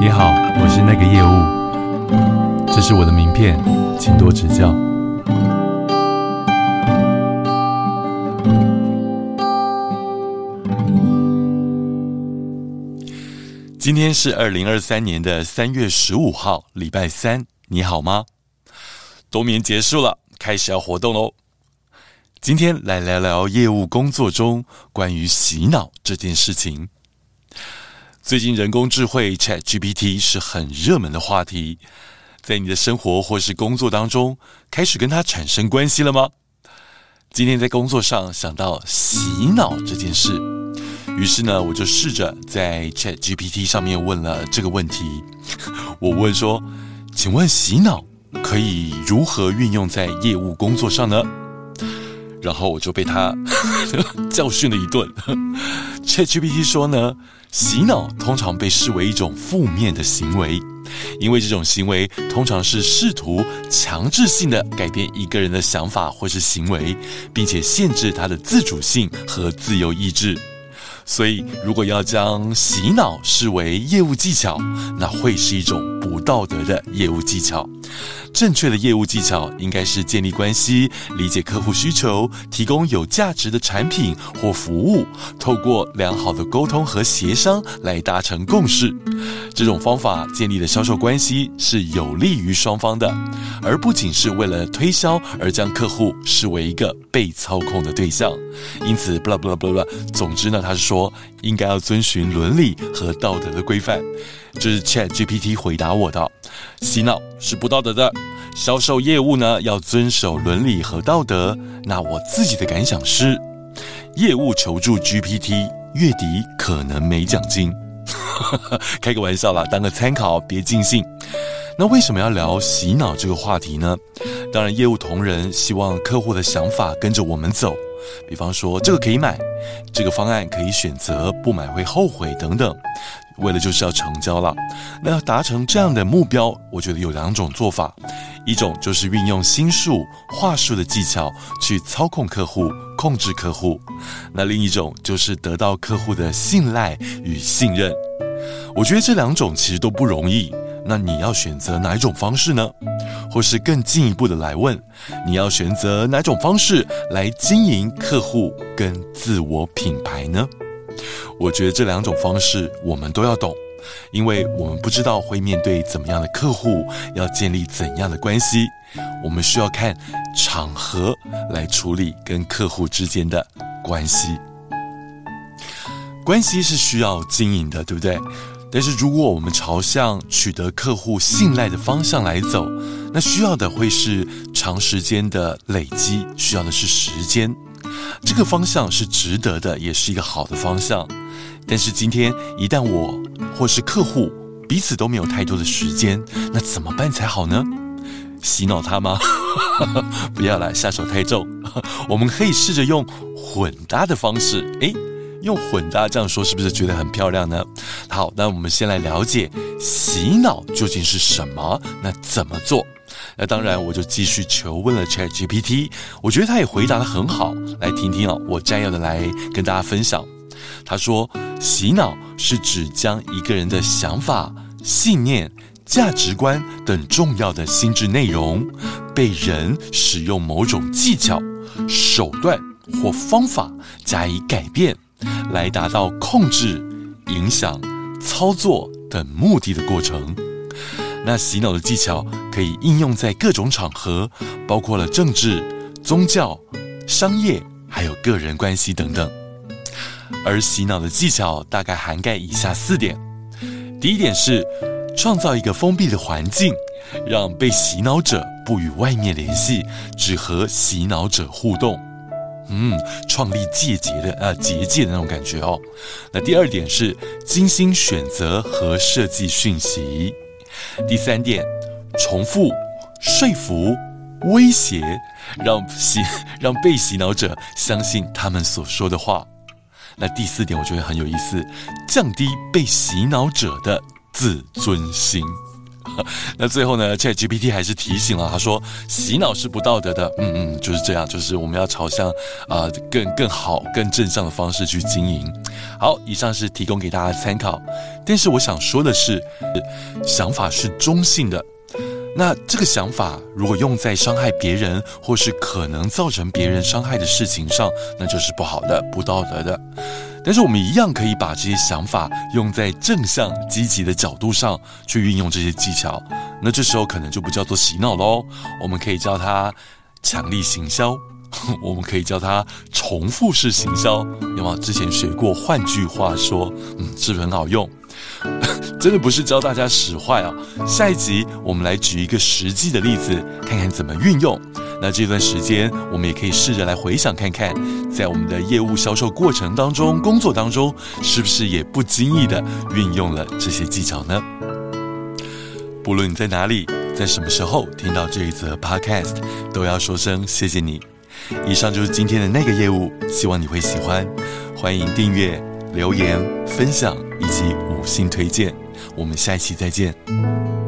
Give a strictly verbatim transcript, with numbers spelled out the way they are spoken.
你好，我是那个业务，这是我的名片，请多指教。今天是二零二三年的三月十五号，礼拜三，你好吗？冬眠结束了，开始要活动喽。今天来聊聊业务工作中关于洗脑这件事情。最近人工智慧 ChatGPT 是很热门的话题，在你的生活或是工作当中开始跟它产生关系了吗？今天在工作上想到洗脑这件事，于是呢我就试着在 ChatGPT 上面问了这个问题。我问说，请问洗脑可以如何运用在业务工作上呢？然后我就被他教训了一顿。ChatGPT 说呢，洗脑通常被视为一种负面的行为，因为这种行为通常是试图强制性的改变一个人的想法或是行为，并且限制他的自主性和自由意志。所以如果要将洗脑视为业务技巧，那会是一种不道德的业务技巧。正确的业务技巧应该是建立关系，理解客户需求，提供有价值的产品或服务，透过良好的沟通和协商来达成共识。这种方法建立的销售关系是有利于双方的，而不仅是为了推销而将客户视为一个被操控的对象。因此 blah blah blah blah， 总之呢，他是说应该要遵循伦理和道德的规范。这是 ChatGPT 回答我的，洗脑是不道德的，销售业务呢要遵守伦理和道德。那我自己的感想是，业务求助 G P T 月底可能没奖金。开个玩笑啦，当个参考，别尽兴。那为什么要聊洗脑这个话题呢？当然业务同仁希望客户的想法跟着我们走，比方说这个可以买，这个方案可以选择，不买会后悔等等，为了就是要成交了。那要达成这样的目标，我觉得有两种做法，一种就是运用心术话术的技巧去操控客户，控制客户，那另一种就是得到客户的信赖与信任。我觉得这两种其实都不容易，那你要选择哪一种方式呢？或是更进一步的来问，你要选择哪种方式来经营客户跟自我品牌呢？我觉得这两种方式我们都要懂，因为我们不知道会面对怎么样的客户，要建立怎样的关系，我们需要看场合来处理跟客户之间的关系。关系是需要经营的，对不对？但是如果我们朝向取得客户信赖的方向来走，那需要的会是长时间的累积，需要的是时间。这个方向是值得的，也是一个好的方向。但是今天一旦我或是客户彼此都没有太多的时间，那怎么办才好呢？洗脑他吗？不要啦，下手太重。我们可以试着用混搭的方式。诶用混搭这样说是不是觉得很漂亮呢？好，那我们先来了解洗脑究竟是什么，那怎么做？那当然我就继续求问了 ChatGPT， 我觉得他也回答得很好，来听听哦，我摘要的来跟大家分享。他说，洗脑是指将一个人的想法、信念、价值观等重要的心智内容，被人使用某种技巧、手段或方法加以改变，来达到控制、影响、操作等目的的过程。那洗脑的技巧可以应用在各种场合，包括了政治、宗教、商业，还有个人关系等等。而洗脑的技巧大概涵盖以下四点。第一点是创造一个封闭的环境，让被洗脑者不与外面联系，只和洗脑者互动。嗯，创立界节的呃结界的那种感觉哦。那第二点是精心选择和设计讯息。第三点，重复、说服、威胁，让洗让被洗脑者相信他们所说的话。那第四点我觉得很有意思，降低被洗脑者的自尊心。 那最后呢 ChatGPT 还是提醒了，他说洗脑是不道德的。嗯嗯，就是这样，就是我们要朝向啊、呃、更更好、更正向的方式去经营。好，以上是提供给大家参考。但是我想说的是，想法是中性的。那这个想法如果用在伤害别人或是可能造成别人伤害的事情上，那就是不好的、不道德的。但是我们一样可以把这些想法用在正向积极的角度上去运用这些技巧，那这时候可能就不叫做洗脑咯，我们可以叫它强力行销，我们可以叫它重复式行销。有没有之前学过？换句话说，嗯，是不是很好用？真的不是教大家使坏啊！下一集我们来举一个实际的例子，看看怎么运用。那这段时间我们也可以试着来回想看看，在我们的业务销售过程当中、工作当中，是不是也不经意的运用了这些技巧呢？不论你在哪里，在什么时候听到这一则 podcast， 都要说声谢谢你。以上就是今天的那个业务，希望你会喜欢。欢迎订阅、留言、分享以及五星推荐。我们下一期再见。